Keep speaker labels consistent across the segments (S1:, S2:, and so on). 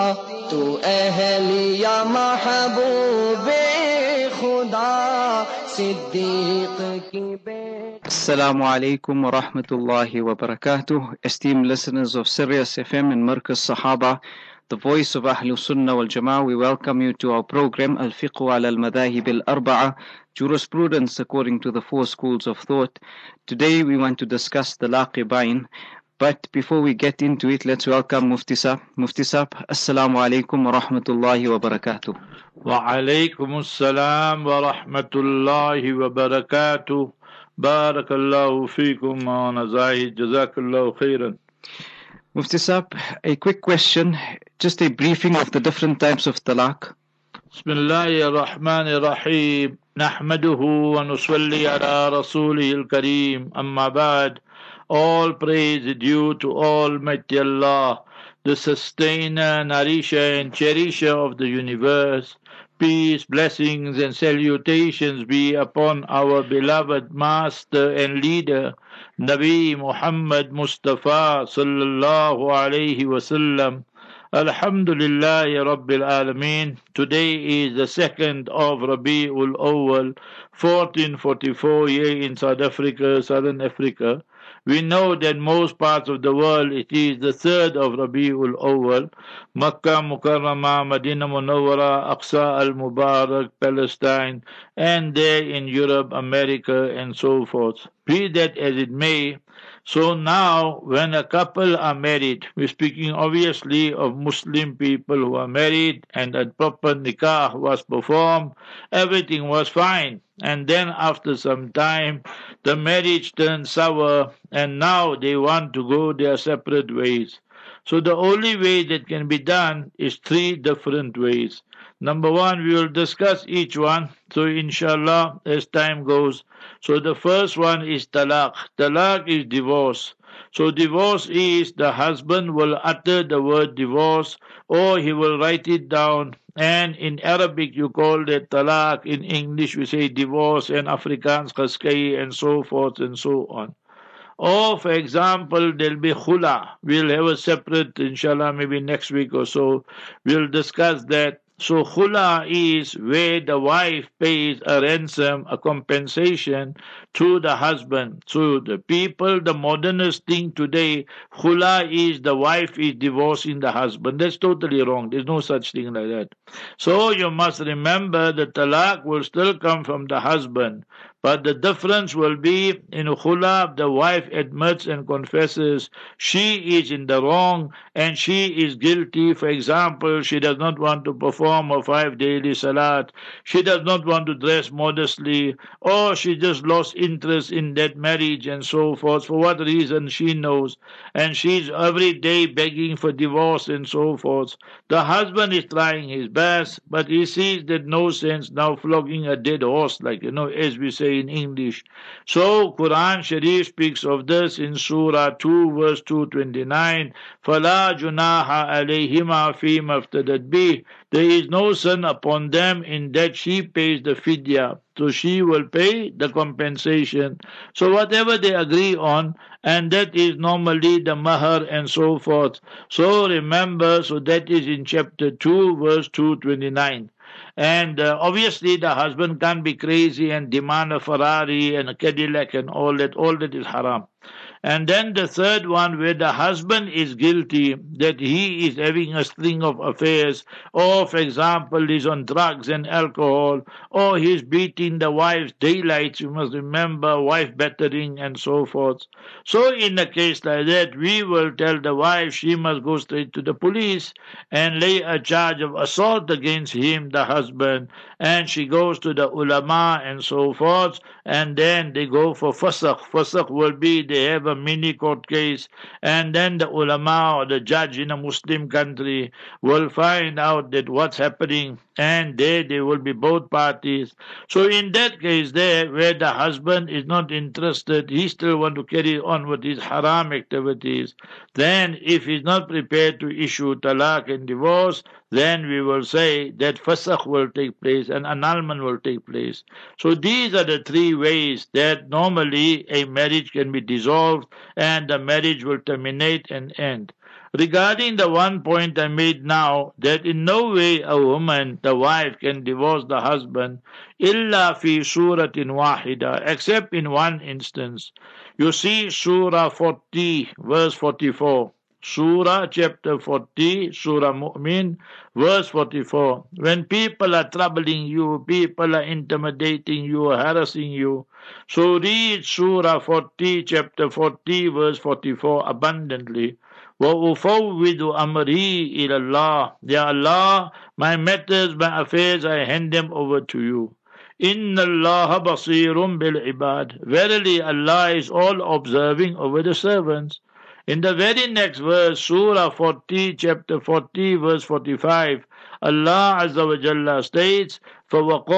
S1: तू अहलिया महबूबे खुदा सिद्दीक की बेटी।
S2: Assalamu alaikum wa rahmatullahi wa barakatuh. Esteemed listeners of Sirius FM and Markaz Sahaba, the voice of Ahlul Sunnah wal Jama'ah, we welcome you to our program Al-Fiqh ala al-Madahib al-Arba'a, Jurisprudence according to the four schools of thought. Today we want to discuss the Laqibain. But before we get into it, let's welcome Mufti Saab. Mufti Saab, Assalamu alaikum wa rahmatullahi wa barakatuh.
S3: Wa alaikum assalam wa rahmatullahi wa barakatuh. Barakallahu feekum wa nazahid. Jazakallahu khairan.
S2: Mufti Saab, a quick question, just a briefing of the different types of talaq.
S3: Bismillahir Rahmanir Rahim. Nahmaduhu wa nusalli ala rasulihil kareem. Amma ba'd. All praise is due to Almighty Allah, the sustainer, nourisher and cherisher of the universe. Peace, blessings and salutations be upon our beloved master and leader, Nabi Muhammad Mustafa sallallahu alayhi wasallam. Alhamdulillahi Rabbil Alameen. Today is the 2nd of Rabi'ul Awwal, 1444 year in South Africa, Southern Africa. We know that most parts of the world it is the 3rd of Rabi'ul Awwal, Makkah Mukarramah, Medina Munawwara, Aqsa al-Mubarak, Palestine, and there in Europe, America, and so forth. Be that as it may, so now when a couple are married, we're speaking obviously of Muslim people who are married and a proper nikah was performed, everything was fine. And then after some time, the marriage turned sour and now they want to go their separate ways. So the only way that can be done is 3 different ways. Number 1, we will discuss each one. So inshallah, as time goes. So the first one is talaq. Talaq is divorce. So divorce is the husband will utter the word divorce or he will write it down. And in Arabic you call it talaq. In English we say divorce and Afrikaans khaskai and so forth and so on. Or for example there'll be khula. We'll have a separate inshallah maybe next week or so. We'll discuss that. So khula is where the wife pays a ransom, a compensation to the husband. So the people, the modernist thing today, khula is the wife is divorcing the husband. That's totally wrong. There's no such thing like that. So you must remember the talaq will still come from the husband. But the difference will be in khula, the wife admits and confesses she is in the wrong and she is guilty. For example, she does not want to perform her 5 daily salat, she does not want to dress modestly, or she just lost interest in that marriage and so forth, for what reason she knows, and she's every day begging for divorce and so forth. The husband is trying his best, but he sees that no sense now flogging a dead horse, like as we say in English. So Quran Sharif speaks of this in Surah 2 verse 229. فَلَا جُنَاحَ عَلَيْهِمَا فِي مَفْتَدَتْ بِهِ. There is no sin upon them in that she pays the fidya. So she will pay the compensation. So whatever they agree on, and that is normally the mahar and so forth. So remember, so that is in chapter 2 verse 229. And obviously the husband can't be crazy and demand a Ferrari and a Cadillac and all that is haram. And then the third one where the husband is guilty that he is having a string of affairs, or for example he's on drugs and alcohol, or he's beating the wife's daylights. You must remember wife battering and so forth. So in a case like that, we will tell the wife she must go straight to the police and lay a charge of assault against him, the husband, and she goes to the ulama and so forth, and then they go for fasakh. Fasakh will be they have a mini court case, and then the ulama or the judge in a Muslim country will find out that what's happening, and there they will be both parties. So in that case there, where the husband is not interested, he still want to carry on with his haram activities, then if he's not prepared to issue talaq and divorce, then we will say that fasakh will take place and annulment will take place. So these are the 3 ways that normally a marriage can be dissolved and the marriage will terminate and end. Regarding the one point I made now, that in no way a woman, the wife, can divorce the husband, illa fi suratin wahida, except in one instance. You see Surah 40, verse 44. Surah chapter 40, Surah Mu'min, verse 44. When people are troubling you, people are intimidating you, harassing you, so read Surah 40, chapter 40, verse 44 abundantly. وَأُفَوِّضُ أَمْرِي إِلَى اللَّهِ. Ya Allah, my matters, my affairs, I hand them over to you. إِنَّ اللَّهَ بَصِيرٌ بِالْعِبَادِ. Verily, Allah is all observing over the servants. In the very next verse, Surah 40, chapter 40, verse 45, Allah Azza wa Jalla states, فَوَقَاهُ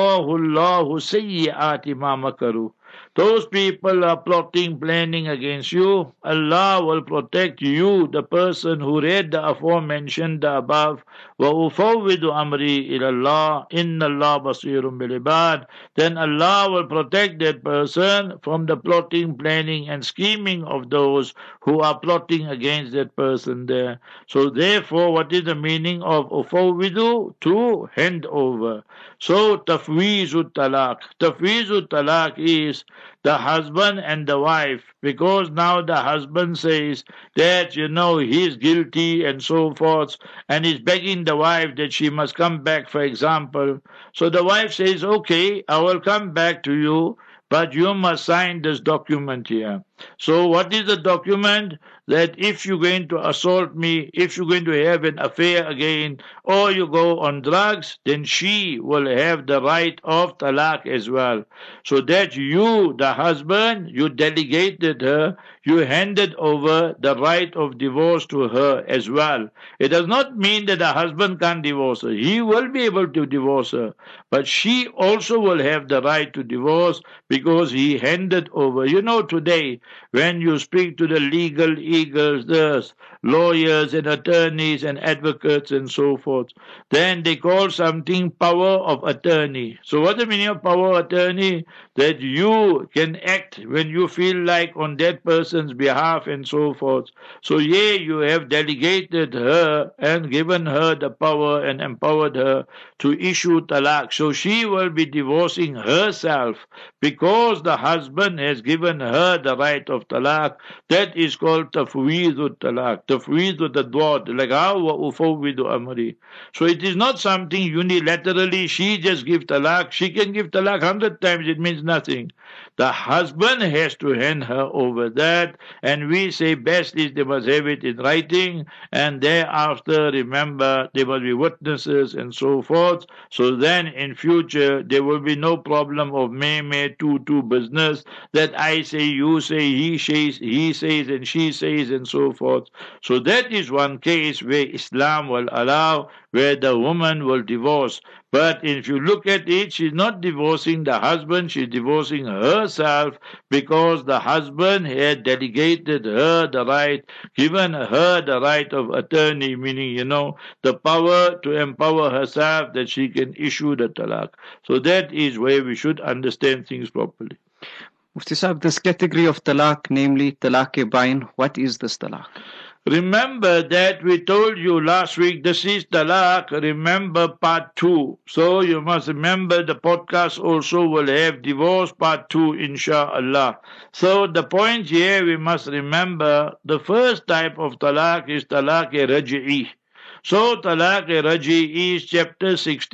S3: اللَّهُ سَيِّئَاتِ مَا مَكَرُوا. Those people are plotting, planning against you. Allah will protect you, the person who read the aforementioned, the above. وَأُفَوِّضُ أَمْرِي إِلَى اللَّهِ إِنَّ اللَّهَ بَصِيرٌ بِالْعِبَادِ. Then Allah will protect that person from the plotting, planning, and scheming of those who are plotting against that person there. So therefore, what is the meaning of ufawwidu? To hand over. So tafweezu talaq. Tafweezu talaq is the husband and the wife, because now the husband says that he's guilty and so forth, and he's begging the wife that she must come back, for example. So the wife says, okay, I will come back to you, but you must sign this document here. So what is the document? That if you're going to assault me, if you're going to have an affair again, or you go on drugs, then she will have the right of talaq as well. So that you, the husband, you delegated her, you handed over the right of divorce to her as well. It does not mean that the husband can't divorce her. He will be able to divorce her, but she also will have the right to divorce because he handed over. Today, when you speak to the legal eagles, there's lawyers and attorneys and advocates and so forth, then they call something power of attorney. So what's the meaning of power of attorney? That you can act when you feel like on that person's behalf and so forth. So you have delegated her and given her the power and empowered her to issue talaq. So she will be divorcing herself because the husband has given her the right of talaq. That is called tafweedu talaq. Tafweedu tadwad. Like how wa ufawwidu amri. So it is not something unilaterally she just give talaq. She can give talaq 100 times. It means nothing. The husband has to hand her over that, and we say best is they must have it in writing, and thereafter, remember, there must be witnesses and so forth. So then in future, there will be no problem of me, two business, that I say, you say, he says, and she says, and so forth. So that is one case where Islam will allow, where the woman will divorce. But if you look at it, she's not divorcing the husband, she's divorcing herself because the husband had delegated her the right, given her the right of attorney, meaning, the power to empower herself that she can issue the talaq. So that is where we should understand things properly.
S2: Mufti Sahib, this category of talaq, namely talaq-e-bain, what is this talaq?
S3: Remember that we told you last week, this is talaq, remember part 2. So you must remember the podcast also will have divorce part 2, insha'Allah. So the point here we must remember, the first type of talaq is talaq-e-raj'i. So talaq-e-raj'i is chapter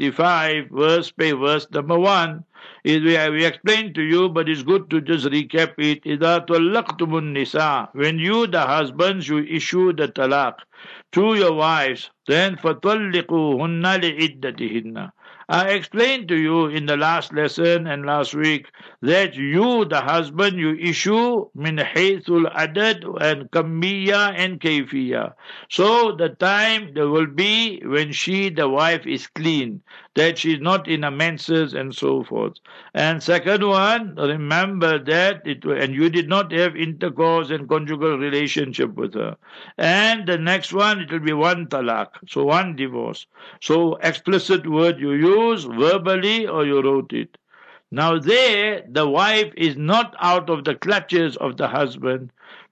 S3: 65, verse by verse number 1. We explained to you, but it's good to just recap it. إِذَا طَلَّقْتُمُ النِّسَاءَ. When you, the husbands, you issue the talaq to your wives, then فَطَلِّقُوهُنَّ لِعِدَّتِهِنَّ. I explained to you in the last lesson and last week that you, the husband, you issue min haythul adad and kammiya and kayfiya. So the time there will be when she, the wife, is clean, that she is not in a menses and so forth. And second one, remember that and you did not have intercourse and conjugal relationship with her. And the next one, it will be one talaq, so one divorce. So explicit word you use verbally or you wrote it. Now there, the wife is not out of the clutches of the husband,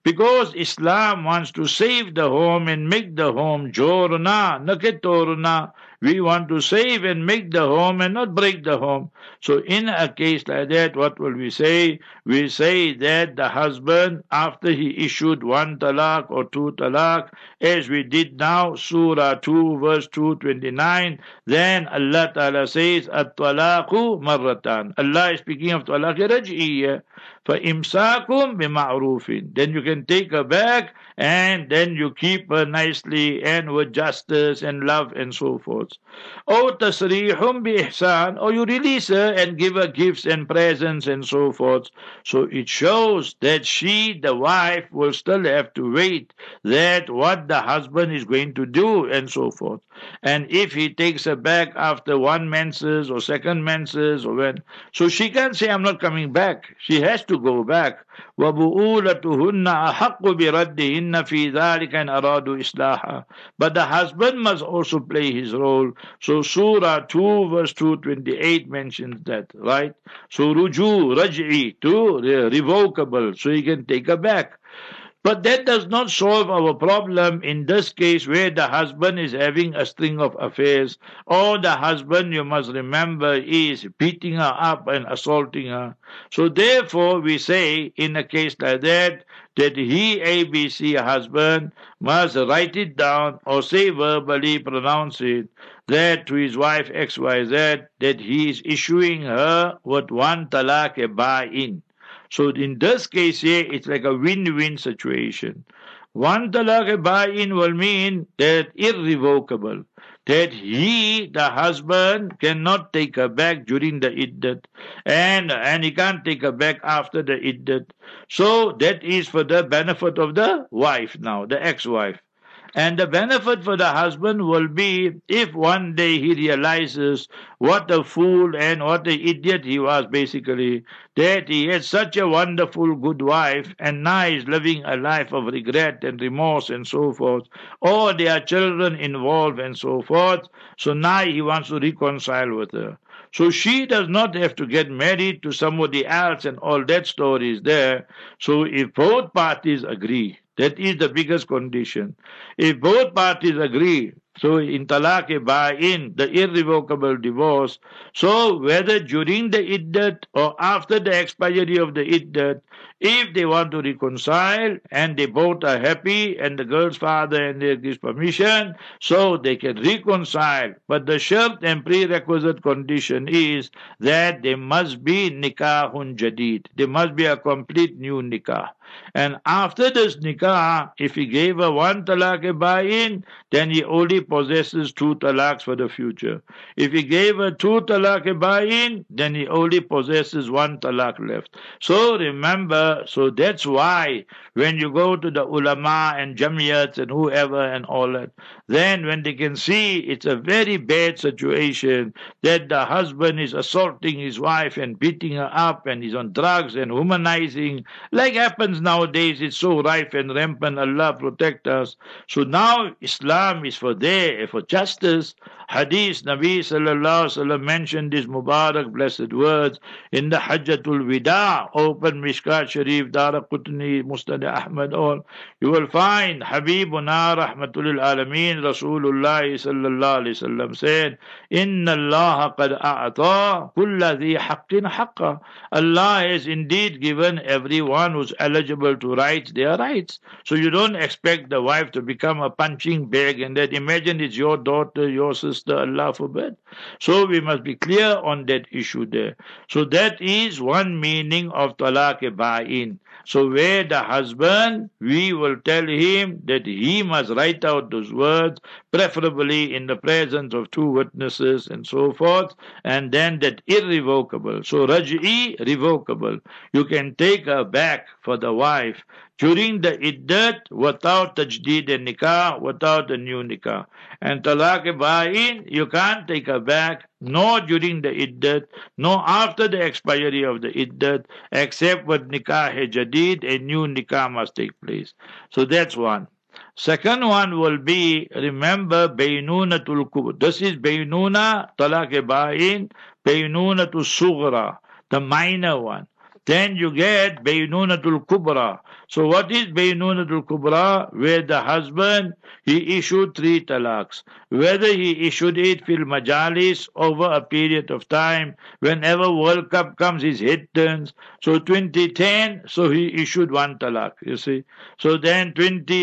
S3: Because Islam wants to save the home and make the home jorna, naketorna. We want to save and make the home and not break the home. So in a case like that, what will we say? We say that the husband, after he issued one talaq or two talaq, as we did now, Surah 2, verse 229, then Allah Ta'ala says, At-talaqu marratan. Allah is speaking of talaq raj'iyya. فَإِمْسَاكُمْ بِمَعْرُوفٍ. Then you can take her back and then you keep her nicely and with justice and love and so forth. Or تَسْرِيحٌ بِإِحْسَانٍ. Or you release her and give her gifts and presents and so forth. So it shows that she, the wife, will still have to wait that what the husband is going to do and so forth. And if he takes her back after one menses or second menses or when, so she can't say, I'm not coming back. She has to go back. وَبُؤُولَتُهُنَّ أَحَقُّ بِرَدِّهِنَّ فِي ذَلِكَ إِنْ أَرَادُوا إِصْلَاحًا. But the husband must also play his role. So Surah 2 verse 228 mentions that, right? So ruju, raj'i, to revocable, so he can take her back. But that does not solve our problem in this case where the husband is having a string of affairs, or the husband, you must remember, is beating her up and assaulting her. So therefore we say in a case like that he, ABC husband, must write it down or say verbally, pronounce it, that to his wife XYZ, that he is issuing her with one talaq a buy-in. So in this case here, it's like a win-win situation. One talaq buy-in will mean that irrevocable, that he, the husband, cannot take her back during the iddat, and he can't take her back after the iddat. So that is for the benefit of the wife now, the ex-wife. And the benefit for the husband will be if one day he realizes what a fool and what an idiot he was, basically, that he had such a wonderful, good wife, and now he's living a life of regret and remorse and so forth, or there are children involved and so forth. So now he wants to reconcile with her. So she does not have to get married to somebody else, and all that story is there. So if both parties agree, that is the biggest condition. If both parties agree, so in talaq buy-in, the irrevocable divorce, so whether during the iddat or after the expiry of the iddat, if they want to reconcile and they both are happy and the girl's father and they gives permission, so they can reconcile. But the shart and prerequisite condition is that there must be nikahun jadid. There must be a complete new nikah. And after this nikah, if he gave her one talaq buy-in, then he only possesses two talaqs for the future. If he gave her two talaq buy-in, then he only possesses one talaq left. So remember, so that's why when you go to the ulama and jamiyats and whoever and all that, then when they can see it's a very bad situation that the husband is assaulting his wife and beating her up and he's on drugs and humanizing, like happens nowadays, it's so rife and rampant, Allah protect us. So now Islam is for justice. Hadith, Nabi sallallahu alaihi wasallam mentioned these Mubarak blessed words in the Hajjatul Wida, open Mishkat Sharif, Daraqutni, Musnad Ahmad, all. You will find Habibuna Rahmatul Alameen, Rasulullah sallallahu alaihi wasallam said, Inna Allah qad a'ata kulla dhi haqqin haqqa. Allah has indeed given everyone who's eligible to rights their rights. So you don't expect the wife to become a punching bag and that imagine it's your daughter, your sister, Allah forbid. So we must be clear on that issue there. So that is one meaning of talaq buy-in. So where the husband, we will tell him that he must write out those words, preferably in the presence of two witnesses and so forth, and then that irrevocable. So raj'i, revocable. You can take her back for the wife during the iddat without tajdeed and nikah, without a new nikah. And talaq buy-in, you can't take her back, nor during the iddat, nor after the expiry of the iddat, except with nikah jadid, a new nikah must take place. So that's one. Second one will be, remember, baynunatul kubra. This is baynuna, talaq buy-in, baynunatul sughra, the minor one. then you get Baynunatul Kubra. So what is Baynunatul Kubra? Where the husband, he issued 3 talaqs. Whether he issued it fil majalis over a period of time, whenever World Cup comes, his head turns. So 2010, so he issued 1 talaq, you see. So then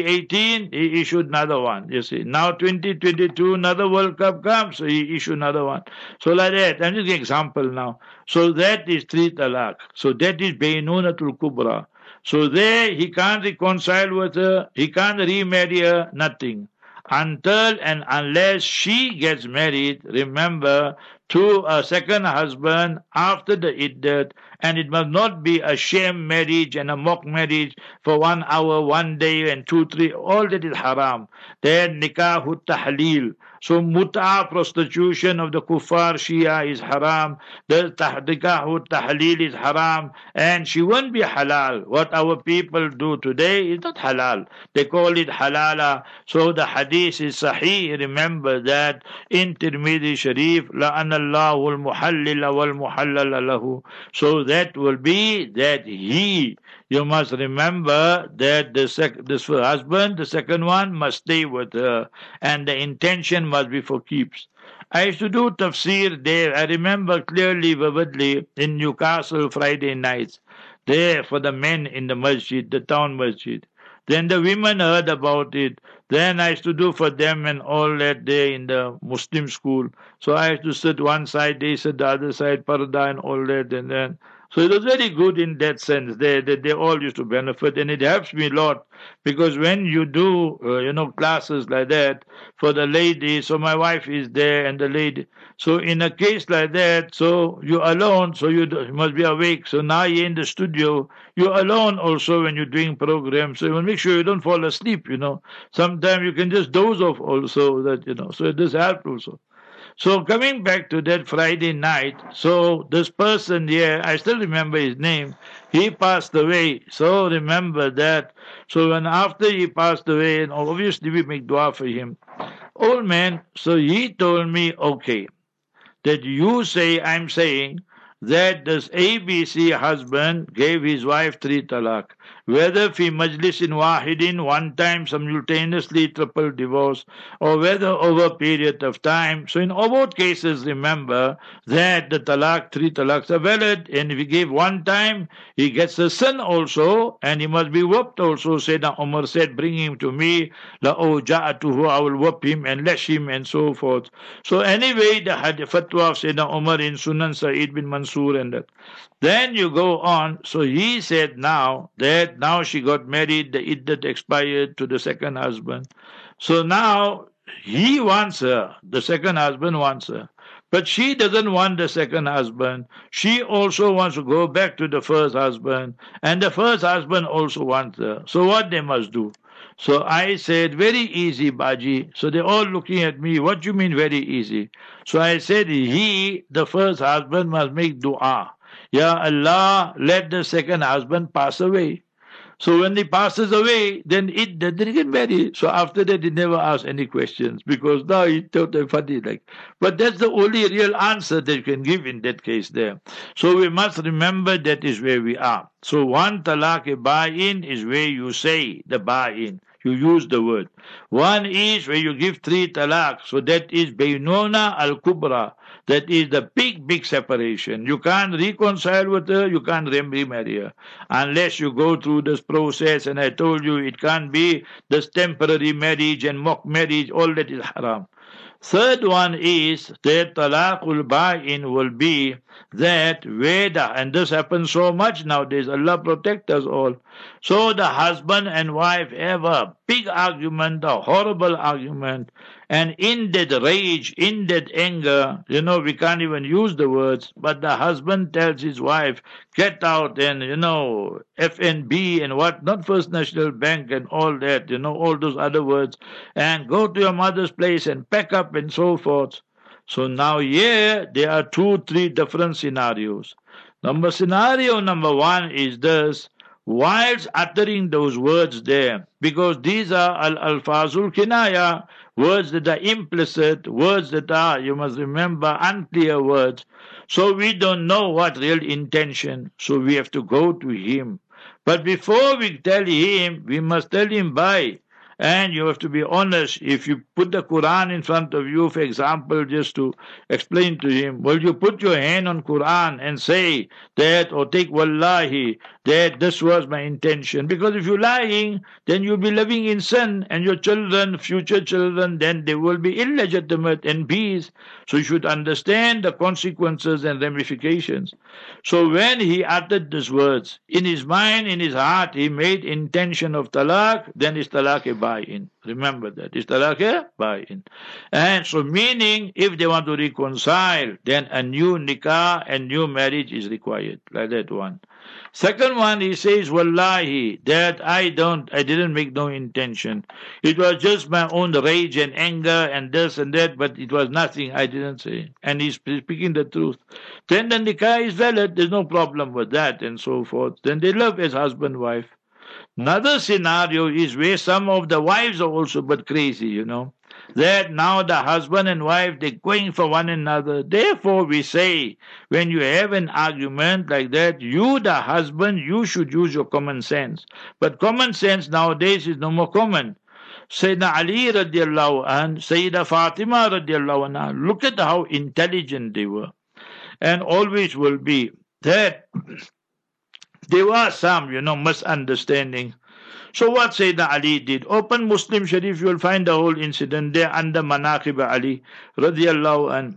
S3: 2018, he issued another one, you see. Now 2022, another World Cup comes, so he issued another one. So like that, I'm just giving an example now. So that is 3 talaq. So that is Baynunatul Kubra. So there he can't reconcile with her, he can't remarry her, nothing. Until and unless she gets married, remember, to a second husband after the iddat, and it must not be a sham marriage and a mock marriage for 1 hour, 1 day, and 2, 3, all that is haram. Then nikahut tahleel. So mut'a, prostitution of the kuffar Shia is haram. The nikahut tahleel is haram, and she won't be halal. What our people do today is not halal. They call it halala. So the hadith is sahih. Remember that in Tirmidhi Sharif, la'ana Allahu al-muhallila wal-muhallala lahu. So that will be that he, you must remember that this husband, the second one, must stay with her, and the intention must be for keeps. I used to do tafsir there. I remember clearly, vividly, in Newcastle Friday nights, there for the men in the masjid, the town masjid. Then the women heard about it. Then I used to do for them and all that day in the Muslim school. So I used to sit one side, they sit the other side, parda and all that, and then. So it was very good in that sense. They all used to benefit, and it helps me a lot because when you do, classes like that for the lady, so my wife is there and the lady. So in a case like that, so you're alone, so you must be awake. So now you're in the studio, you're alone also when you're doing programs. So you must make sure you don't fall asleep, Sometimes you can just doze off also, so it does help also. So coming back to that Friday night, so this person here, I still remember his name, he passed away. So remember that. So when after he passed away, and obviously we make dua for him, old man, so he told me, okay, that you say, I'm saying, that this ABC husband gave his wife 3 talaq. Whether fi majlisin wahidin, one time simultaneously triple divorce, or whether over a period of time. So in both cases, remember that the 3 talaqs are valid, and if he gave one time, he gets a sin also, and he must be whooped also. Sayyidina Umar said, bring him to me, la ja'atuhu, I will whoop him and lash him and so forth. So anyway, the fatwa of Sayyidina Umar in Sunan Sa'id bin Mansur and that. Then you go on. So he said now she got married, the iddat expired to the second husband. So now he wants her, the second husband wants her. But she doesn't want the second husband. She also wants to go back to the first husband. And the first husband also wants her. So what they must do? So I said, very easy, Baji. So they're all looking at me. What do you mean very easy? So I said, the first husband must make dua. Ya Allah, let the second husband pass away. So when he passes away, then they get married. So after that, he never asked any questions because now he thought they're funny. But that's the only real answer that you can give in that case there. So we must remember that is where we are. So 1 talaq buy-in is where you say the buy-in. You use the word. One is where you give 3 talaq. So that is Baynuna al-Kubra. That is the big separation. You can't reconcile with her, you can't remarry her. Unless you go through this process, and I told you it can't be this temporary marriage and mock marriage, all that is haram. Third one is that talaqul ba'in will be that Veda, and this happens so much nowadays, Allah protect us all. So the husband and wife have a big argument, a horrible argument, and in that rage, in that anger, we can't even use the words, but the husband tells his wife, get out and, FNB and what, not First National Bank and all that, all those other words, and go to your mother's place and pack up and so forth. So now here, there are 2, 3 different scenarios. Scenario number 1 is this. whilst uttering those words there, because these are al-alfazul kinaya, words that are implicit, words that are, you must remember, unclear words. So we don't know what real intention, so we have to go to him. But before we tell him, we must tell him by. And you have to be honest. If you put the Quran in front of you, for example, just to explain to him, will you put your hand on Quran and say that, or take wallahi, that this was my intention? Because if you're lying, then you'll be living in sin, and your children, future children, then they will be illegitimate and bees. So you should understand the consequences and ramifications. So when he uttered these words, in his mind, in his heart, he made intention of talaq, then is talaq a buy-in. Remember that. Is talaq a buy-in. And so meaning, if they want to reconcile, then a new nikah and new marriage is required. Like that one. Second one, he says, wallahi, that I didn't make no intention. It was just my own rage and anger and this and that, but it was nothing I didn't say. And he's speaking the truth. Then the nikah is valid, there's no problem with that and so forth. Then they live as husband and wife. Another scenario is where some of the wives are also but crazy, you know. That now the husband and wife, they're going for one another. Therefore, we say, when you have an argument like that, you, the husband, you should use your common sense. But common sense nowadays is no more common. Sayyidina Ali radiallahu anh, Sayyida Fatima radiallahu anha, look at how intelligent they were. And always will be that there was some, misunderstanding. So what Sayyidina Ali did, open Muslim Sharif, you will find the whole incident there under Manaqib Ali radiallahu anh.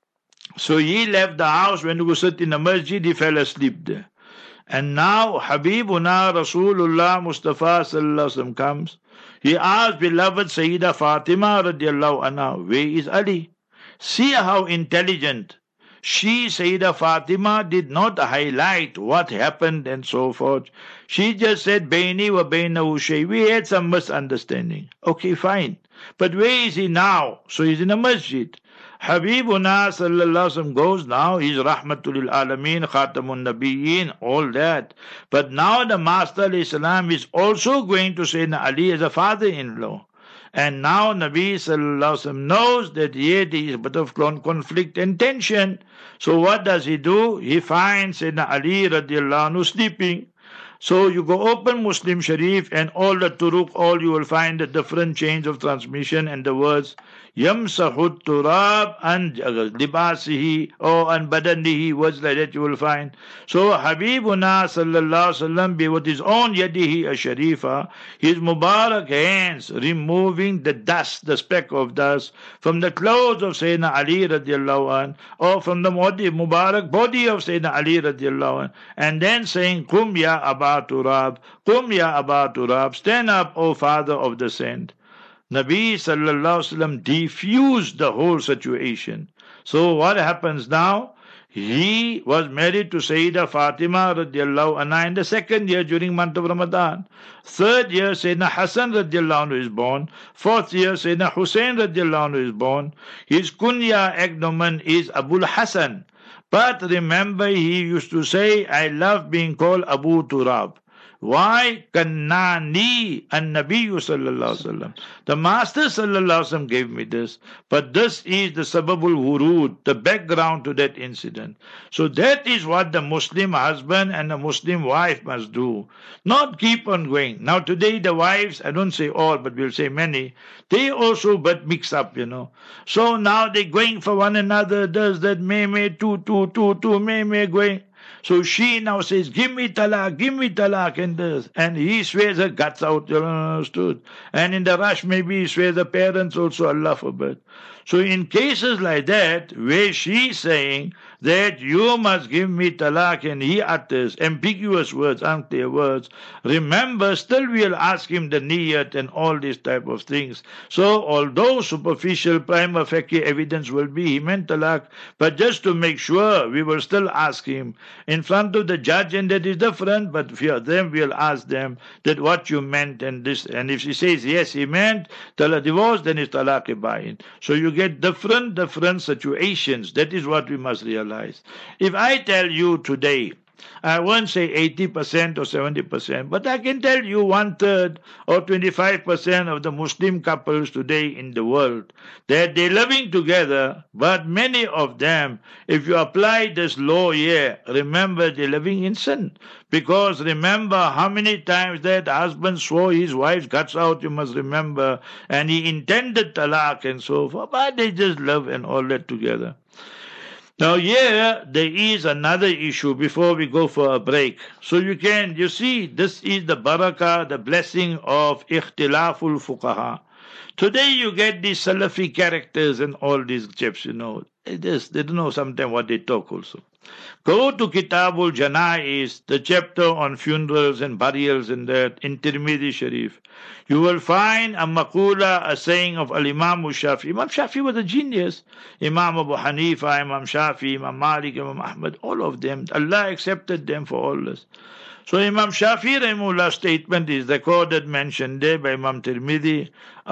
S3: So he left the house. When he was sitting in the masjid, he fell asleep there. And now Habibuna Rasulullah Mustafa sallallahu alaihi wasallam comes. He asked beloved Sayyida Fatima radiallahu anha, where is Ali? See how intelligent. She, Sayyida Fatima, did not highlight what happened and so forth. She just said, Baini wa bainahu shay. We had some misunderstanding. Okay, fine. But where is he now? So he's in a masjid. Habibuna sallallahu alaihi wasallam goes now. He's rahmatul alameen, khatamun nabiyyin, all that. But now the Master alayhi salam is also going to Sayyidina Ali as a father-in-law. And now Nabi sallallahu alaihi wasallam knows that here there is a bit of conflict and tension. So what does he do? He finds Sayyidina Ali radiallahu anhu sleeping. So you go open Muslim Sharif and all the turuq, all you will find the different chains of transmission and the words Yamsahut turab and libasihi or an badanihi, words like that you will find. So Habibuna sallallahu alaihi wasallam with his own yadihi sharifa, his Mubarak hands removing the dust, the speck of dust from the clothes of Sayyidina Ali radiallahu anh, or from the Mubarak body of Sayyidina Ali radiallahu anh, and then saying Kum ya Aba Turab, Kum ya Aba Turab, stand up, O father of the sand. Nabi sallallahu alaihi wasallam diffused the whole situation. So what happens now? He was married to Sayyida Fatima radiallahu anha in the second year during month of Ramadan. Third year, Sayyidina Hassan radiallahu anhu is born. Fourth year, Sayyidina Hussein radiallahu anhu is born. His kunya agnomen is Abul Hassan. But remember, he used to say, I love being called Abu Turab. Why? Kannani an Nabiyyu sallallahu alaihi wasallam. The Master sallallahu alaihi wasallam gave me this. But this is the sababul wurud, the background to that incident. So that is what the Muslim husband and the Muslim wife must do. Not keep on going. Now today the wives, I don't say all, but we'll say many, they also but mix up, So now they're going for one another, does that me, me, going. So she now says, give me talaq, and this. And he swears her guts out, understood. And in the rush, maybe he swears the parents also, Allah forbid. So in cases like that, where she's saying that you must give me talaq, and he utters ambiguous words, unclear words, remember, still we'll ask him the niyat and all these type of things. So although superficial prima facie evidence will be he meant talaq, but just to make sure, we will still ask him in front of the judge, and that is different, but for them we'll ask them that what you meant and this, and if she says yes, he meant divorce, then it's talaq-e-bain. So you get different situations. That is what we must realize. If I tell you today I won't say 80% or 70%, but I can tell you 1/3 or 25% of the Muslim couples today in the world, that they're living together, but many of them, if you apply this law here, remember they're living in sin. Because remember how many times that husband swore his wife's guts out, you must remember, and he intended talaq and so forth, but they just live and all that together. Now here there is another issue before we go for a break. So you see, this is the barakah, the blessing of ikhtilaful fuqaha. Today you get these Salafi characters and all these chaps, they don't know sometimes what they talk also. Go to Kitabul Janaiz, the chapter on funerals and burials and that, in Tirmidhi Sharif. You will find a maqula, a saying of Al-Imam Shafi. Imam Shafi was a genius. Imam Abu Hanifa, Imam Shafi, Imam Malik, Imam Ahmad, all of them. Allah accepted them for all this. So Imam Shafi Rahimahullah statement is recorded, mentioned there by Imam Tirmidhi,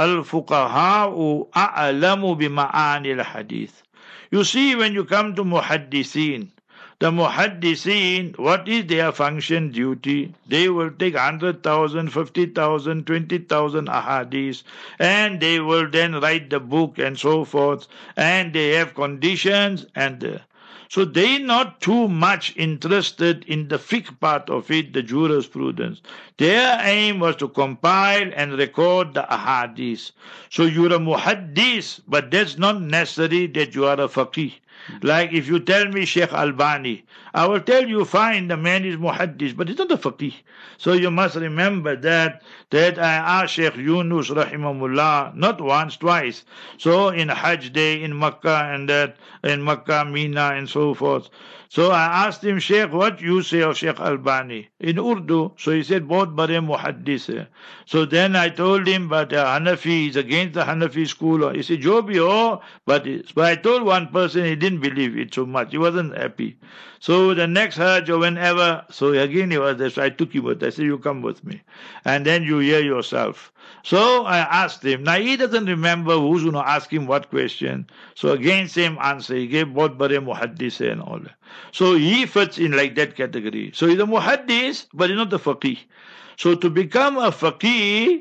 S3: Al-Fuqaha'u a'lamu bima'ani al-hadith. You see, when you come to Muhaddithin, the Muhaddithin, what is their function, duty? They will take 100,000, 50,000, 20,000 ahadith, and they will then write the book and so forth, and they have conditions, and so they're not too much interested in the fiqh part of it, the jurisprudence. Their aim was to compile and record the ahadith. So you're a muhaddis, but that's not necessary that you are a faqih. Like if you tell me Sheikh Albani, I will tell you, fine, the man is muhaddis, but he's not a faqih. So you must remember that I asked Sheikh Yunus rahimahullah not once, twice. So in Hajj day in Makkah and that in Makkah, Mina and so forth. So I asked him, Sheikh, what you say of Sheikh Albani in Urdu? So he said, both bare muhaddis hai. So then I told him, but Hanafi is against the Hanafi school. He said, Jo bhi ho, but I told one person, he didn't believe it so much. He wasn't happy. So the next Hajj or whenever, so again he was there. So I took him with. I said, you come with me. And then you hear yourself. So I asked him. Now he doesn't remember who's going to ask him what question. So again, same answer. He gave both bare muhaddis and all that. So he fits in like that category. So he's a muhaddis, but he's not a faqih. So to become a faqih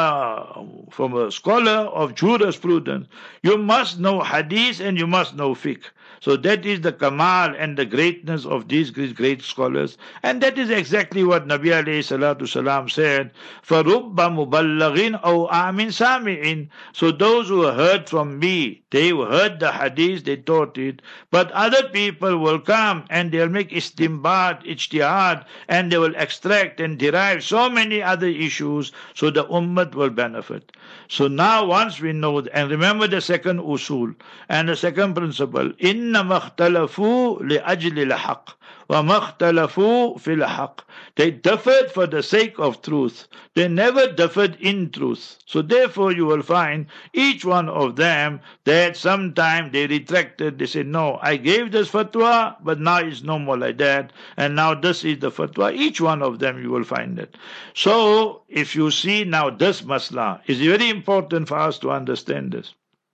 S3: and from a scholar of jurisprudence, you must know hadith and you must know fiqh. So that is the kamal and the greatness of these great scholars. And that is exactly what Nabi alayhi salatu salam said, فَرُبَّ مُبَلَّغٍ أَوْ آمٍ سَامِعٍ. So those who heard from me, they heard the hadith, they taught it. But other people will come and they'll make istinbat, ijtihad, and they will extract and derive so many other issues, so the ummah will benefit. So now once we know, and remember the second usul and the second principle, إِنَّمَا اخْتَلَفُوا لِأَجْلِ الْحَقِّ وَمَا اخْتَلَفُوا فِي الْحَقِّ. They differed for the sake of truth. They never differed in truth. So therefore you will find each one of them that sometime they retracted. They said, no, I gave this fatwa, but now it's no more like that. And now this is the fatwa. Each one of them you will find it. So if you see now this masla, is very important for us to understand this.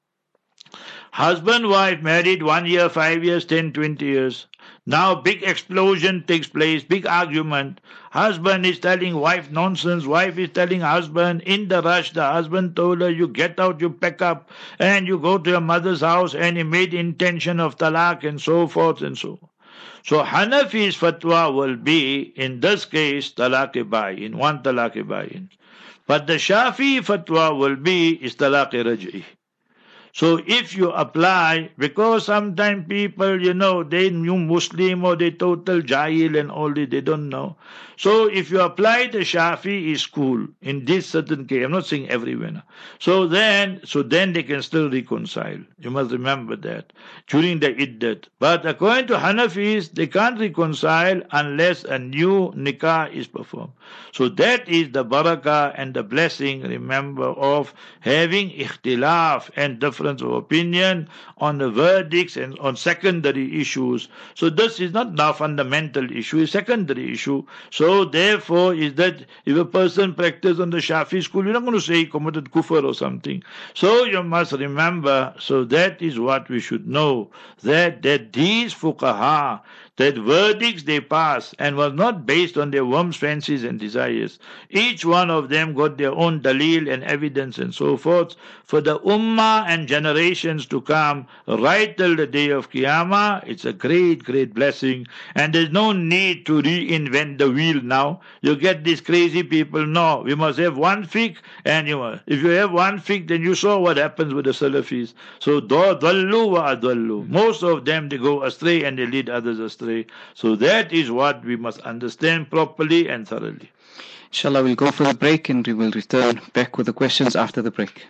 S3: Husband, wife, married 1 year, 5 years, 10, 20 years. Now big explosion takes place, big argument. Husband is telling wife nonsense. Wife is telling husband, in the rush, the husband told her, you get out, you pack up, and you go to your mother's house, and he made intention of talaq and so forth and so on. So Hanafi's fatwa will be, in this case, talaq-e-ba'in, one talaq-e-ba'in. But the Shafi'i fatwa will be, is talaq-e-raj'i. So if you apply, because sometimes people, they new Muslim or they total jahil and all this, they don't know. So if you apply the Shafi'i school in this certain case, I'm not saying everywhere. So then they can still reconcile. You must remember that during the iddat. But according to Hanafis, they can't reconcile unless a new nikah is performed. So that is the barakah and the blessing, remember, of having ikhtilaf and difference of opinion on the verdicts and on secondary issues. So this is not now fundamental issue, it's secondary issue. So therefore is that if a person practices on the Shafi school, you're not going to say he committed kufr or something. So you must remember, so that is what we should know, that these fuqaha, that verdicts they pass and was not based on their whims, fancies and desires. Each one of them got their own dalil and evidence and so forth for the ummah and generations to come right till the day of Qiyamah. It's a great, great blessing, and there's no need to reinvent the wheel now. You get these crazy people, no, we must have one fiqh, and if you have one fiqh, then you saw what happens with the Salafis. So dallu wa adallu. Most of them, they go astray and they lead others astray. So that is what we must understand properly and thoroughly.
S2: Inshallah, we'll go for a break and we will return back with the questions after the break.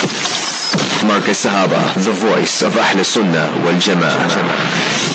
S4: Marcus Sahaba, the voice of Ahl Sunnah wal Jama'ah.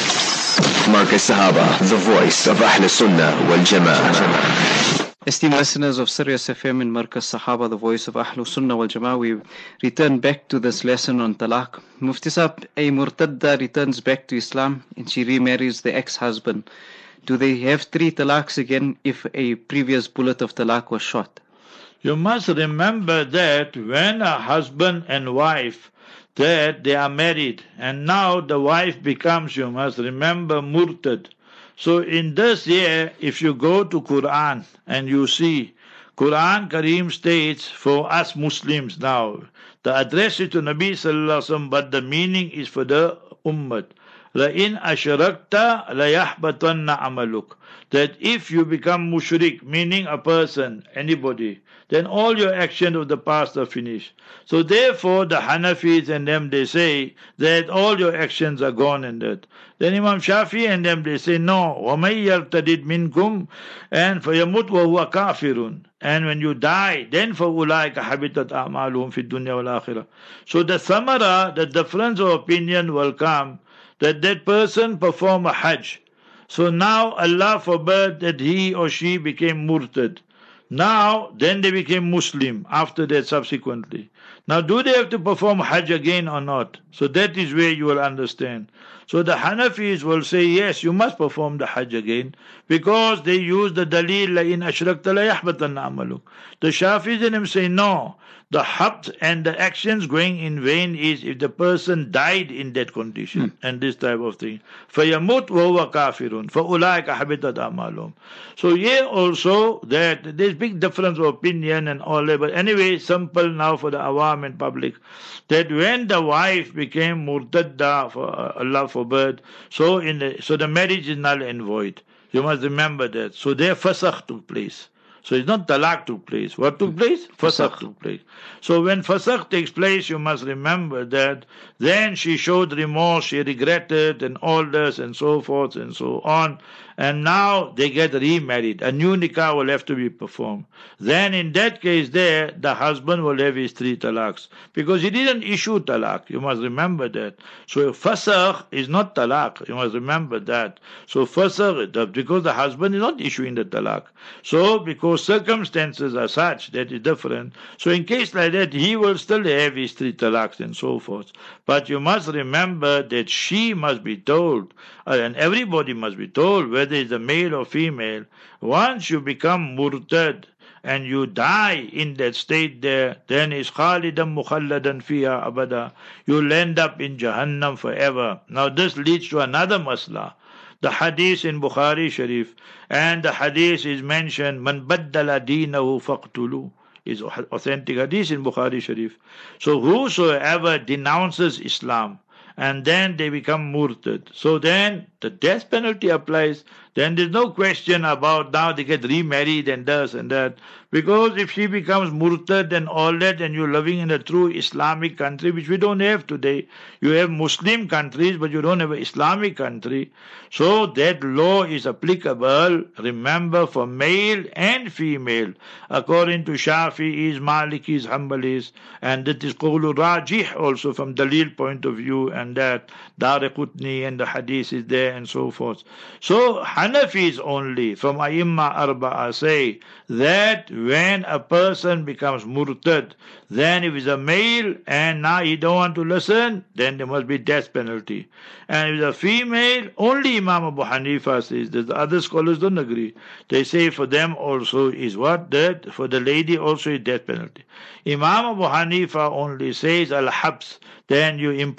S4: Marcus Sahaba, the voice of Ahl Sunnah wal Jama'ah.
S2: Esteemed listeners of Sirius FM in Marcus Sahaba, the voice of Ahl Sunnah wal Jama'ah, we return back to this lesson on talaq. Mufti Sahab, a murtadda returns back to Islam and she remarries the ex-husband. Do they have 3 talaqs again if a previous bullet of talaq was shot?
S3: You must remember that when a husband and wife, that they are married, and now the wife becomes, you must remember, murtad. So in this year, if you go to Quran and you see, Quran Kareem states for us Muslims now, the address is to Nabi Sallallahu Alaihi Wasallam, but the meaning is for the ummah. لَإِنْ أَشْرَكْتَ لَيَحْبَطَنَّ عَمَلُكَ. That if you become mushrik, meaning a person, anybody, then all your actions of the past are finished. So therefore the Hanafis and them, they say that all your actions are gone and that. Then Imam Shafi and them, they say no, وَمَنْ يَرْتَدِدْ مِنْكُمْ and فَيَمُتْ وَهُوَ كَافِرٌ. And when you die, then فَأُولَٰئِكَ حَبِطَتْ أَعْمَالُهُمْ فِي الدُّنْيَا وَالْآخِرَةِ. So the samara, the difference of opinion will come that that person perform a hajj. So now Allah forbid that he or she became murtad. Now, then they became Muslim after that subsequently. Now, do they have to perform Hajj again or not? So that is where you will understand. So the Hanafis will say, yes, you must perform the Hajj again, because they use the dalil, لَإِنْ أَشْرَكْتَ لَيَحْبَطَنَّ عَمَلُكَ. The Shafis and them say, no, the habt and the actions going in vain is if the person died in that condition and this type of thing. فَيَمُتْ وَهُوَ كَافِرٌ فَأُولَٰئِكَ حَبِطَتْ أَعْمَالُهُم. So here also that there's big difference of opinion and all that. But anyway, simple now for the awam and public, that when the wife became murtadda, for Allah forbid, so the marriage is null and void. You must remember that. So there fasakh took place. So it's not talaq took place. What took place? Fasakh took place. So when fasakh takes place, you must remember that then she showed remorse, she regretted and all this and so forth and so on. And now they get remarried. A new nikah will have to be performed. Then in that case there, the husband will have his 3 talaqs. Because he didn't issue talaq. You must remember that. So fasakh is not talaq. You must remember that. So fasakh, because the husband is not issuing the talaq. So because circumstances are such that is different. So in case like that, he will still have his 3 talaqs and so forth. But you must remember that she must be told, and everybody must be told, whether it's a male or female, once you become murtad and you die in that state there, then is khalidan mukhalladan fiha abada. You'll end up in Jahannam forever. Now this leads to another masla. The hadith in Bukhari Sharif, and the hadith is mentioned, man baddala deenahu faqtulu, is authentic hadith in Bukhari Sharif. So whosoever denounces Islam and then they become murtad, so then the death penalty applies. Then there's no question about now they get remarried and this and that. Because if she becomes murtad and all that, and you're living in a true Islamic country, which we don't have today, you have Muslim countries, but you don't have an Islamic country. So that law is applicable, remember, for male and female, according to Shafi'is, Malikis, Hanbalis, and that is Qawlu Rajih also from Dalil point of view, and that Daraqutni and the hadith is there and so forth. So Hanafis only from Aimma Arba'a say that when a person becomes murtad, then if he's a male and now he don't want to listen, then there must be death penalty. And if it's a female, only Imam Abu Hanifa says that. The other scholars don't agree. They say for them also is what? That for the lady also is death penalty. Imam Abu Hanifa only says al-habs, then you imprison them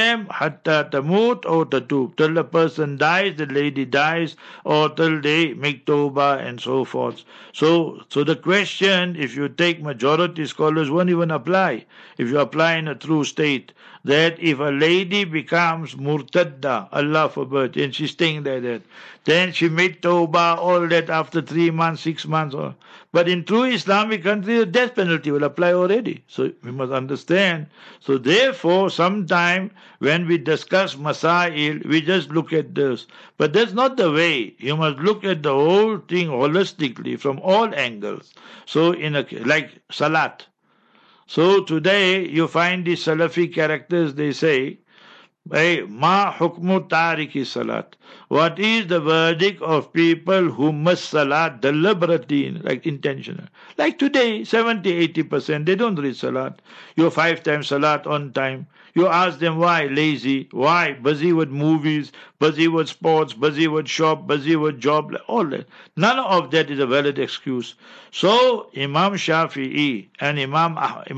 S3: them hatta tamut or tatub, till the person dies, the lady dies, or till they make tawbah and so forth. So the question, if you take majority scholars, won't even apply. If you apply in a true state, that if a lady becomes murtadda, Allah forbid, and she's staying like that, then she made tawbah, all that after 3 months, 6 months. But in true Islamic country, the death penalty will apply already. So we must understand. So therefore, sometime when we discuss masail, we just look at this. But that's not the way. You must look at the whole thing holistically from all angles. So like salat. So today you find these Salafi characters, they say, Ma hukmu tariki salat. What is the verdict of people who miss salat deliberately, like intentional? Like today, 70-80%, they don't read salat. You 5 times salat on time. You ask them why? Lazy. Why? Busy with movies, busy with sports, busy with shop, busy with job, all that. None of that is a valid excuse. So Imam Shafi'i and Imam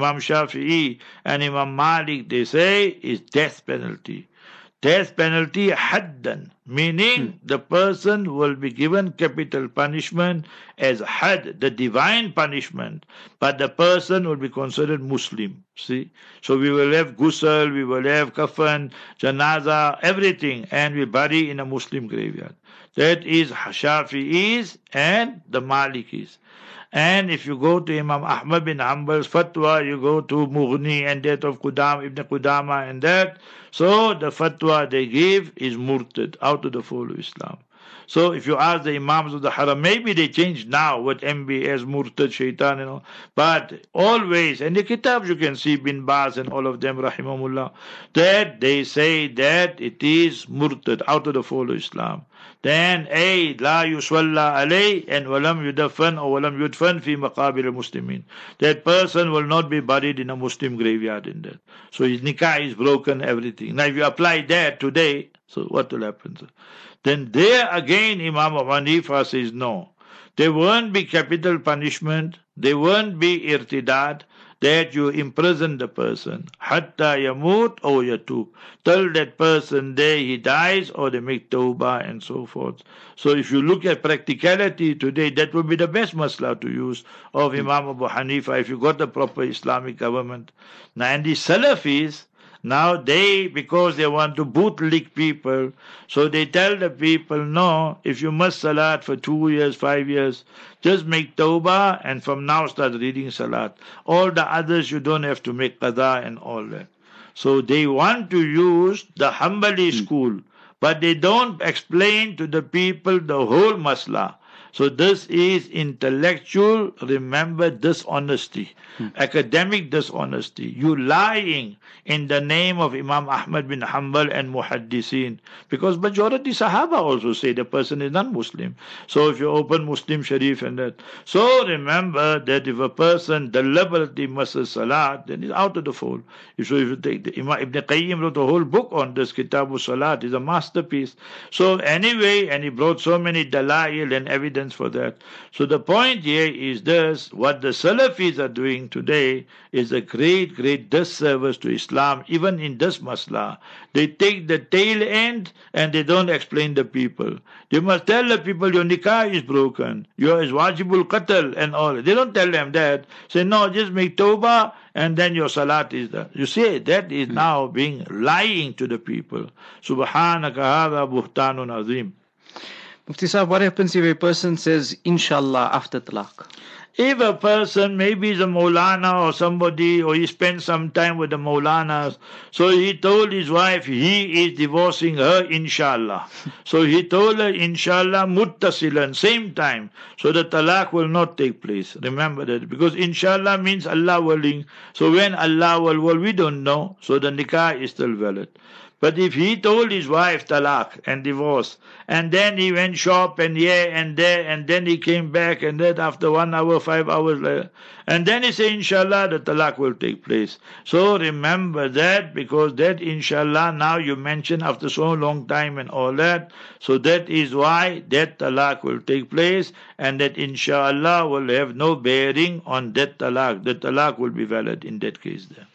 S3: Shafi'i and Imam Malik, they say, is death penalty. Death penalty haddan, meaning the person will be given capital punishment as had, the divine punishment, but the person will be considered Muslim. See? So we will have ghusl, we will have kafan, janaza, everything, and we bury in a Muslim graveyard. That is Shafi'is and the Malikis. And if you go to Imam Ahmad bin Hanbal's fatwa, you go to Mughni and that of Ibn Qudama and that. So the fatwa they give is murtad, out of the fold of Islam. So if you ask the Imams of the Haram, maybe they changed now with MBS, murtad, shaitan and all. But always, and the kitabs you can see, Bin Baz and all of them, rahimahullah, that they say that it is murtad, out of the fold of Islam. Then, la yuswalla alay and walam yudafan or walam yudfan fi maqabir muslimin. That person will not be buried in a Muslim graveyard in that. So his nikah is broken, everything. Now if you apply that today, so what will happen? Then there again Imam Abu Hanifa says no. There won't be capital punishment, there won't be irtidad, that you imprison the person, hatta yamut or yatub, till that person there he dies or they make tawbah and so forth. So if you look at practicality today, that would be the best masla to use of Imam Abu Hanifa if you got the proper Islamic government. Now, and the Salafis, now they, because they want to bootlick people, so they tell the people, no, if you must salat for 2 years, 5 years, just make tawbah and from now start reading salat. All the others you don't have to make qada and all that. So they want to use the Hanbali school, but they don't explain to the people the whole masla. So this is intellectual, remember, dishonesty, academic dishonesty. You lying in the name of Imam Ahmad bin Hanbal and Muhaddisin. Because majority Sahaba also say the person is non-Muslim. So if you open Muslim Sharif and that. So remember that if a person deliberately misses Salat, then he's out of the fold. So if you take the Imam Ibn Qayyim wrote a whole book on this, Kitab Salat, is a masterpiece. So anyway, and he brought so many dalail and evidence for that. So the point here is this: what the Salafis are doing today is a great, great disservice to Islam. Even in this masla, they take the tail end and they don't explain the people. They must tell the people your nikah is broken, your is wajibul qatl and all. They don't tell them that. Say no, just make tawbah and then your salat is done. You see, that is now being lying to the people. Subhanaka hadha buhtanun azim.
S2: Mufti Sahib, what happens if a person says inshallah after talaq?
S3: If a person, maybe is a Maulana or somebody, or he spent some time with the Maulanas, so he told his wife he is divorcing her, inshallah. So he told her, inshallah, muttasilan, same time. So the talaq will not take place. Remember that. Because inshallah means Allah willing. So when Allah will, we don't know. So the nikah is still valid. But if he told his wife talaq and divorce, and then he went shop and here and there, and then he came back and then after 1 hour, 5 hours later, and then he said inshallah, the talaq will take place. So remember that, because that inshallah now you mention after so long time and all that, so that is why that talaq will take place, and that inshallah will have no bearing on that talaq. The talaq will be valid in that case there.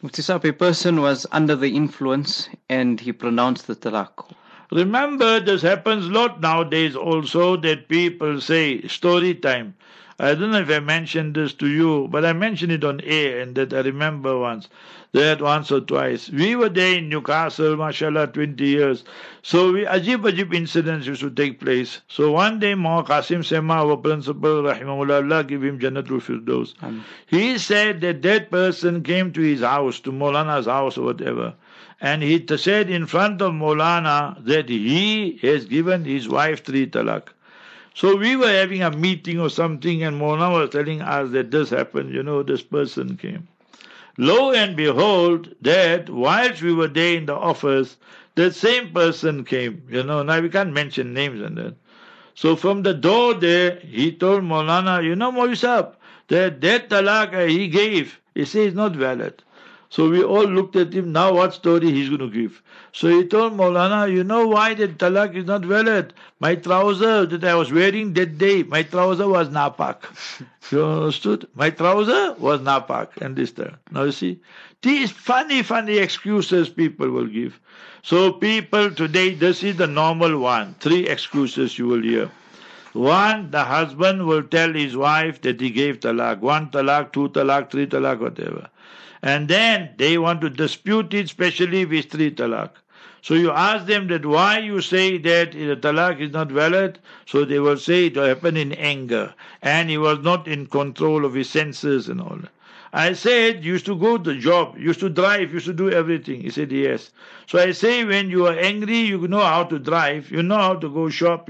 S2: Mufti Saab, a person was under the influence and he pronounced the talaq.
S3: Remember, this happens a lot nowadays also, that people say, story time. I don't know if I mentioned this to you, but I mentioned it on air, and that I remember once or twice. We were there in Newcastle, mashallah, 20 years. So ajib incidents used to take place. So one day, Maulana Qasim Sema, our principal, rahimahullah, give him Jannatul Firdaus. He said that person came to his house, to Maulana's house or whatever. And he said in front of Maulana that he has given his wife 3 talaq. So we were having a meeting or something, and Maulana was telling us that this happened, this person came. Lo and behold, that whilst we were there in the office, that same person came, now we can't mention names and that. So from the door there, he told Maulana, Maulvi Sahab, that talaq he gave, he says it's not valid. So we all looked at him, now what story he's going to give. So he told Maulana, you know why that talaq is not valid? My trouser that I was wearing that day, my trouser was napak. You understood? My trouser was napak. And this time. Now you see, these funny excuses people will give. So people today, this is the normal one. 3 excuses you will hear. 1, the husband will tell his wife that he gave talaq. 1 talaq, 2 talaq, 3 talaq, whatever. And then they want to dispute it, especially with 3 talaq. So you ask them that why you say that the talaq is not valid. So they will say it happened in anger, and he was not in control of his senses and all that. I said, you used to go to the job, you used to drive, you used to do everything. He said, yes. So I say, when you are angry, you know how to drive, you know how to go shop,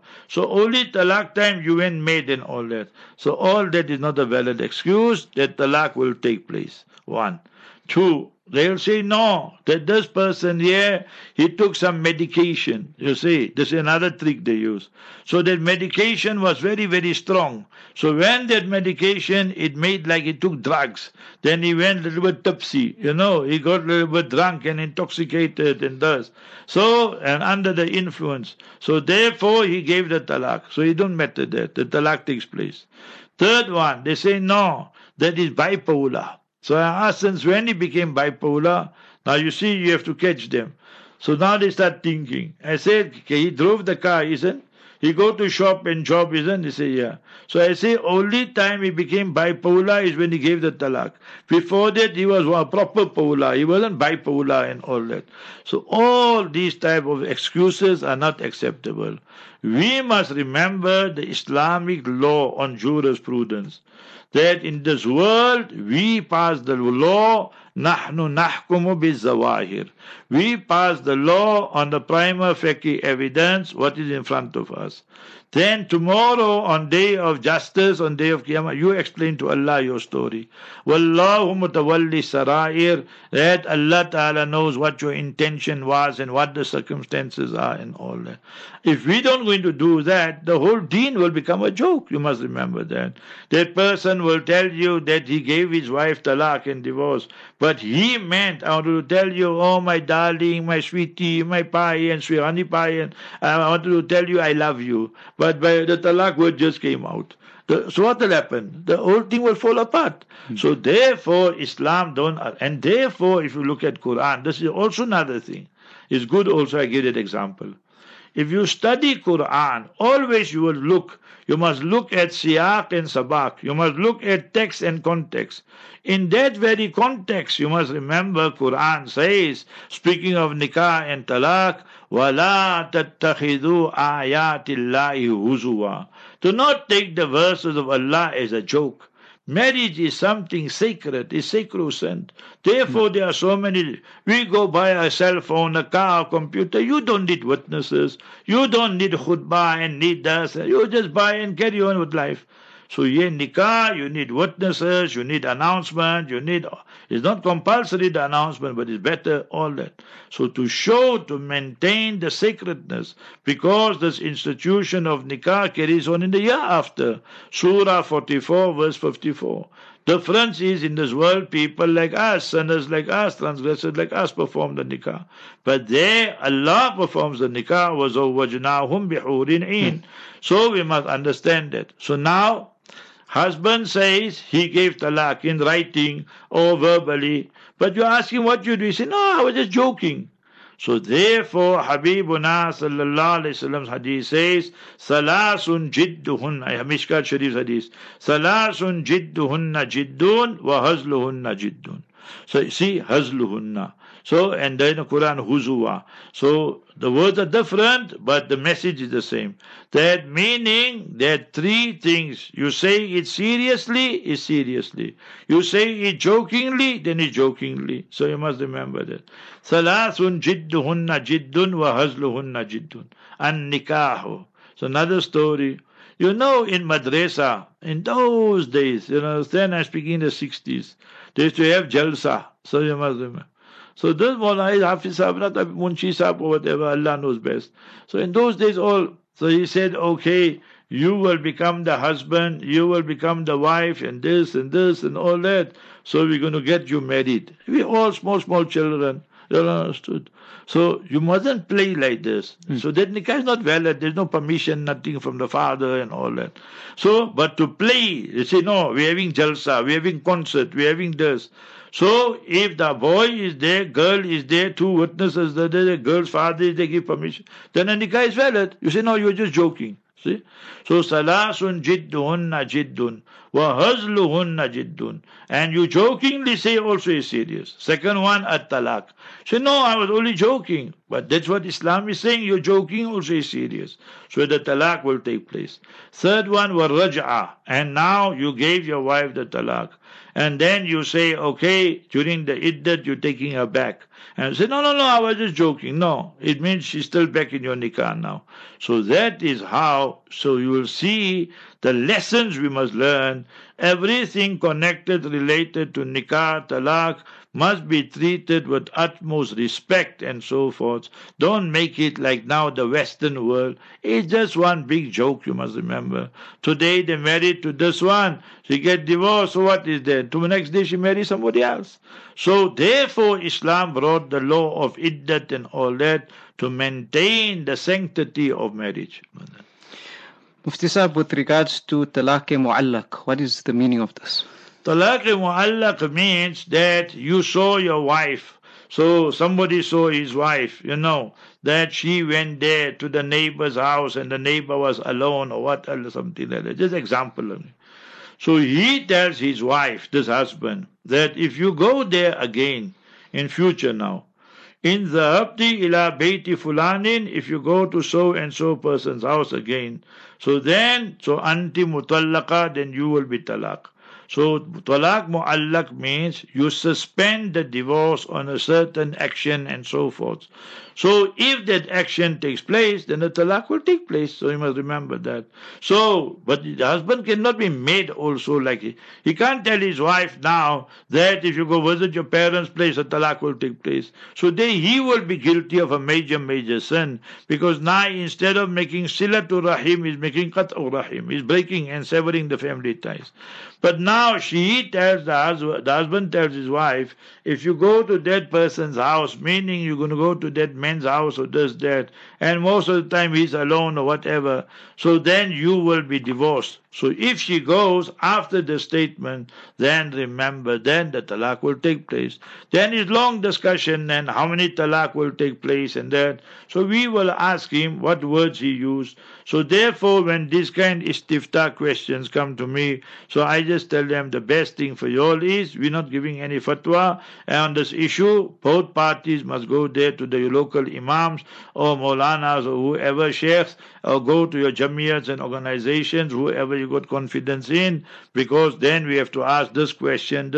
S3: So only talaq time you went mad and all that. So all that is not a valid excuse that talaq will take place. 1. 2, they'll say, no, that this person here, he took some medication. You see, this is another trick they use. So that medication was very, very strong. So when that medication, it made like he took drugs. Then he went a little bit tipsy, he got a little bit drunk and intoxicated and thus. So, and under the influence. So therefore, he gave the talaq. So he don't matter that. The talaq takes place. 3rd one, they say, no, that is bipolar. So I asked, since when he became bipolar? Now you see, you have to catch them. So now they start thinking. I said, okay, he drove the car, isn't? He go to shop and job, isn't? He say, yeah. So I say, only time he became bipolar is when he gave the talaq. Before that, he was a proper polar. He wasn't bipolar and all that. So all these type of excuses are not acceptable. We must remember the Islamic law on jurisprudence. That in this world, we pass the law, نَحْنُ نَحْكُمُ بِالزَّوَاهِرِ. We pass the law on the prima facie evidence, what is in front of us. Then tomorrow, on day of justice, on day of Qiyamah, you explain to Allah your story. Wallahu mutawalli sarair, that Allah Ta'ala knows what your intention was and what the circumstances are and all that. If we don't going to do that, the whole deen will become a joke. You must remember that. That person will tell you that he gave his wife talaq and divorce, but he meant, I want to tell you, oh my darling, my sweetie, my pie and sweet honey pie, and I want to tell you I love you. But by the talaq word just came out. So what will happen? The whole thing will fall apart. So therefore, Islam don't, and therefore, if you look at Quran, this is also another thing. It's good also, I give that example. If you study Quran, always you must look at siyaq and sabaq. You must look at text and context. In that very context, you must remember Quran says, speaking of nikah and talaq, وَلَا تَتَّخِذُوا آيَاتِ اللَّهِ هُزُوًا. Do not take the verses of Allah as a joke. Marriage is something sacred, is sacrosanct. Therefore, there are so many. We go buy a cell phone, a car, a computer. You don't need witnesses. You don't need khutbah and need das. You just buy and carry on with life. So, nikah, you need witnesses, you need announcement, it's not compulsory the announcement, but it's better, all that. So to maintain the sacredness, because this institution of nikah carries on in the year after. Surah 44, verse 54. Difference is in this world, people like us, sinners like us, transgressors like us perform the nikah. But there, Allah performs the nikah, وَزَوَّجْنَاهُمْ بِحُورٍ عِينٍ. So we must understand that. So now, husband says he gave talaq in writing or verbally, but you ask him what you do, he say, no, I was just joking. So therefore, Habibuna sallallahu alayhi wasallam's hadith says, Salasun jidduhunna, Mishkat Sharif's hadith, Salasun jidduhunna jiddun wa hazluhunna jiddun. So you see, hazluhunna. So, and then the Quran, huzuwa. So, the words are different, but the message is the same. That meaning that three things. You say it seriously, is seriously. You say it jokingly, then it's jokingly. So you must remember that. Salasun jidduhunna jiddun wa hazluhunna jiddun. An nikahu. So another story. You know, in madrasa, in those days, then I'm speaking in the 60s, they used to have jalsa. So you must remember. So this Mawlana is Hafiz Sahib, not Munshi Sahib or whatever, Allah knows best. So in those days so he said, okay, you will become the husband, you will become the wife, and this and all that. So we're going to get you married. We all small children, you understood. So you mustn't play like this. So that nikah is not valid. There's no permission, nothing from the father and all that. So, but to play, they say, no, we're having jalsa, we're having concert, we're having this. So if the boy is there, girl is there, two witnesses, the girl's father is there, give permission, then a nikah is valid. You say, no, you're just joking. See? So salasun jidduhunna jiddun wa hazluhunna jiddun. And you jokingly say also is serious. Second one, at-talaq. Say, no, I was only joking. But that's what Islam is saying. You're joking also is serious. So the talaq will take place. Third one, wa raj'a. And now you gave your wife the talaq. And then you say, okay, during the iddat, you're taking her back. And say, no, I was just joking. No, it means she's still back in your nikah now. So that is how, so you will see the lessons we must learn. Everything connected, related to nikah, talaq, must be treated with utmost respect and so forth. Don't make it like now the Western world. It's just one big joke, you must remember. Today they married to this one. She get divorced, so what is there? To the next day she marries somebody else. So therefore Islam brought the law of iddat and all that to maintain the sanctity of marriage.
S2: Mufti Sahib, with regards to talaq-e-mu'allaq, what is the meaning of this?
S3: Talaq-e-mu'allaq means that you saw your wife. So somebody saw his wife, that she went there to the neighbor's house and the neighbor was alone or what else, something like that. Just example. So he tells his wife, this husband, that if you go there again in future now, in dhahabti ila bayti fulanin, if you go to so and so person's house again, so anti mutallaqa, then you will be talaq. So talaq mu'allaq means you suspend the divorce on a certain action and so forth. So if that action takes place, then the talaq will take place. So you must remember that. So, but the husband cannot be made also like he can't tell his wife now that if you go visit your parents' place, a talaq will take place. So he will be guilty of a major sin, because now instead of making silatul rahim, he's making qat'u rahim. He's breaking and severing the family ties. But now she tells the husband tells his wife, if you go to that person's house, meaning you're going to go to that man's house or this, that, and most of the time he's alone or whatever, so then you will be divorced. So if she goes after the statement, then remember, then the talaq will take place. Then is long discussion and how many talaq will take place and that. So we will ask him what words he used. So therefore, when these kind of istifta questions come to me, so I just tell them the best thing for you all is we're not giving any fatwa on this issue. Both parties must go there to the local imams or maulanas or whoever sheikhs, or go to your jamiyats and organizations, whoever you got confidence in, because then we have to ask this question.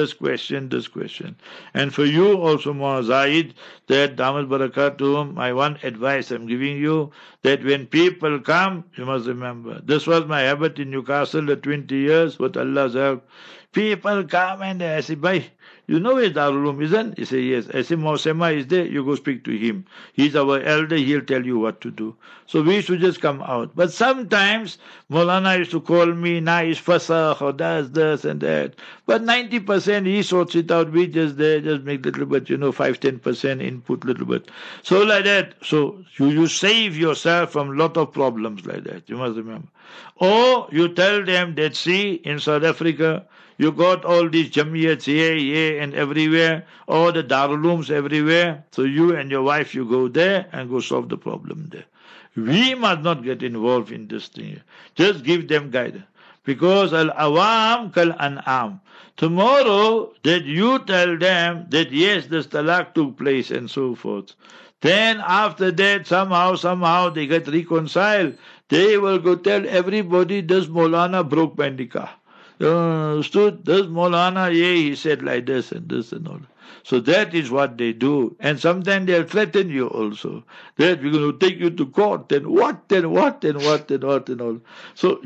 S3: And for you also, Muhammad Zaid, that Damas Barakatuhum, my one advice I'm giving you, that when people come, you must remember, this was my habit in Newcastle the 20 years with Allah's help. People come and they say, bhai, You know where Darul Uloom isn't? He said, yes. I said, Mausema is there. You go speak to him. He's our elder. He'll tell you what to do. So we used to just come out. But sometimes Maulana used to call me, nice fasakh, or does this and that. But 90% he sorts it out. We just there, just make little bit, 5-10% input, little bit. So like that. So you save yourself from lot of problems like that. You must remember. Or you tell them that, see, in South Africa, you got all these jamiyats here, and everywhere, all the darulooms everywhere. So you and your wife, you go there and go solve the problem there. We must not get involved in this thing. Just give them guidance. Because al-awam kal-an'am. Tomorrow, that you tell them that yes, this talaq took place and so forth. Then after that, somehow they get reconciled. They will go tell everybody, this Maulana broke my nikah. Understood? This Maulana, he said like this and this and all. So that is what they do. And sometimes they'll threaten you also. That we're going to take you to court and what and what and what and what and all. So,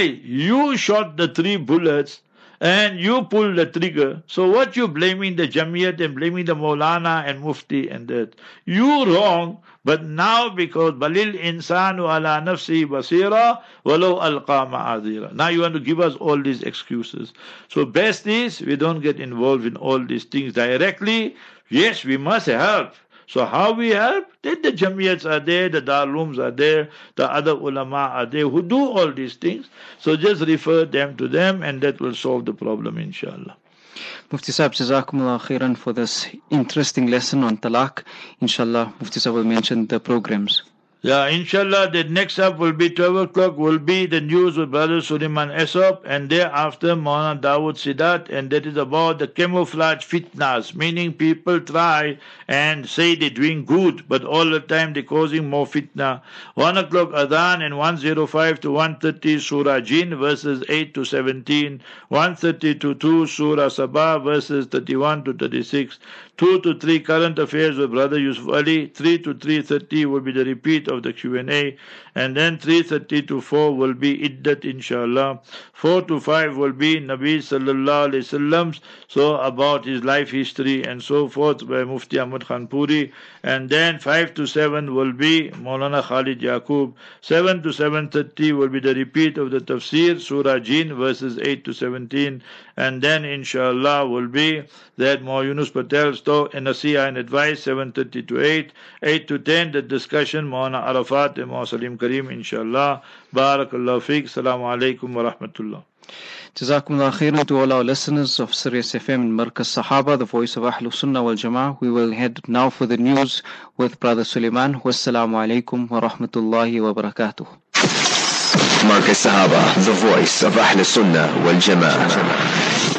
S3: you shot the 3 bullets and you pulled the trigger. So what you blaming the Jamiyat and blaming the Maulana and Mufti and that? You wrong. But now because Balil insanu ala nafsi basira walau alqa ma'adira. Now you want to give us all these excuses. So best is we don't get involved in all these things directly. Yes, we must help. So how we help? Then the Jamiyats are there, the Darulooms are there, the other ulama are there who do all these things. So just refer them to them and that will solve the problem, inshallah.
S2: Mufti Sahib, Jazakumullah khairan for this interesting lesson on talaq. Inshallah, Mufti Sahib will mention the programs.
S3: Yeah, inshallah, the next up will be 12 o'clock, will be the news with Brother Suleiman Esop, and thereafter Maulana Dawood Sidat, and that is about the camouflage fitnas, meaning people try and say they're doing good, but all the time they're causing more fitna. 1 o'clock Adhan and 105 to 130 Surah Jinn verses 8 to 17, 130 to 2 Surah Sabah verses 31 to 36, 2 to 3 current affairs with Brother Yusuf Ali, 3 to 3:30 will be the repeat of the Q&A, and then 3:30 to 4 will be Iddat, inshallah. 4 to 5 will be Nabi sallallahu alaihi wasallam, so about his life history and so forth by Mufti Ahmad Khan Puri, and then 5 to 7 will be Maulana Khalid Yaqub. 7 to 7:30 will be the repeat of the Tafsir, Surah Jinn verses 8 to 17, and then inshallah will be that Maulana Yunus Patel's talk and Nasiha and advice 7:30 to 8, 8 to 10 the discussion Maulana Arafat and Maulana Salim Kareem, inshallah. Barakallahu feek. Assalamu alaikum wa rahmatullah.
S2: Jazakumullah khairan to all our listeners of Sirius FM and Markaz Sahaba, the voice of Ahlus Sunnah wal Jama'ah. We will head now for the news with Brother Suleiman. Wassalamu alaikum wa rahmatullahi wa barakatuh.
S4: Markaz Sahaba, the voice of Ahlus Sunnah wal Jama'ah.